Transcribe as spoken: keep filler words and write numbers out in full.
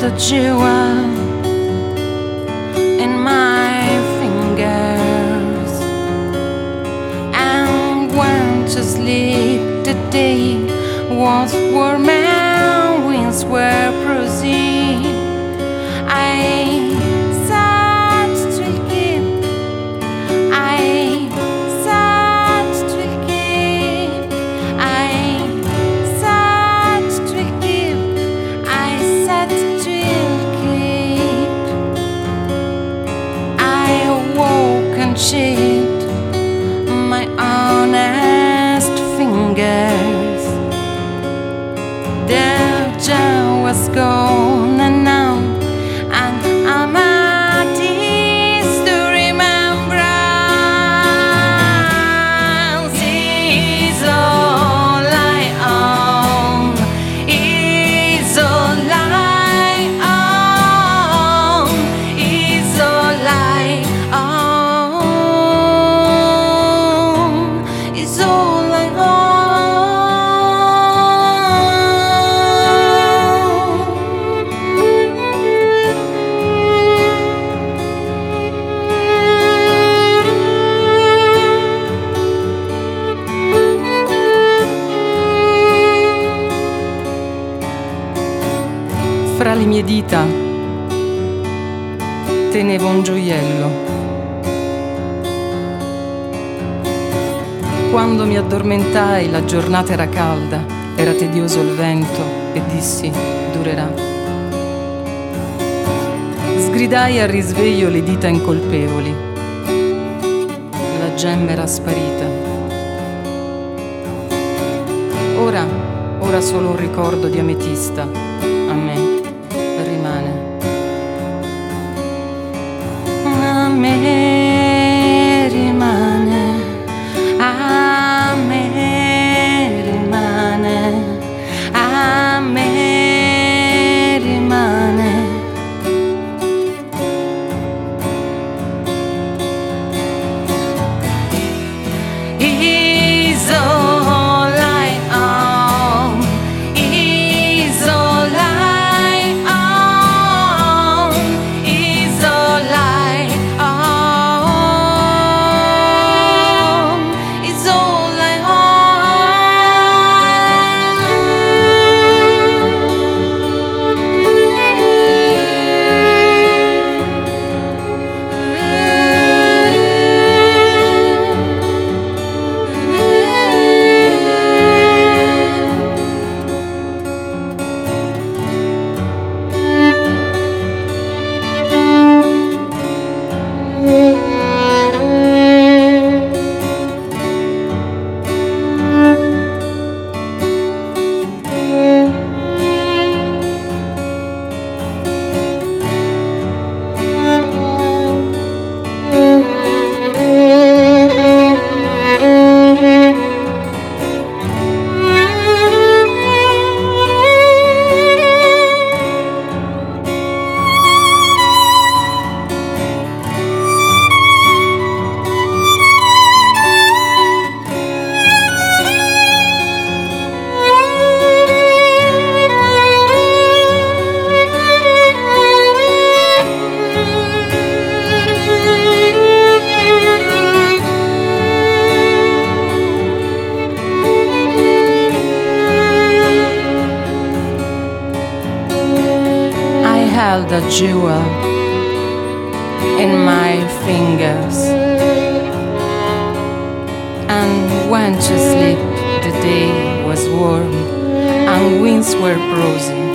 a jewel in my fingers and went to sleep. The day was warm and winds were prosy. I sat to keep, I sat to keep, I sat to keep, I sat to keep. I awoke and shaped my honest fingers. The jar was gone and now and I'm at ease to remembrance is all I own, is all I own, is all I own, is all I Fra le mie dita tenevo un gioiello. Quando mi addormentai la giornata era calda, era tedioso il vento e dissi durerà. Sgridai al risveglio le dita incolpevoli. La gemma era sparita. Ora, ora solo un ricordo di ametista a me rimane. A me rimane, a me rimane, a me rimane. Is all I own, is all I own, is all I own, is all I held a jewel in my fingers and went to sleep. The day was warm and winds were prosy.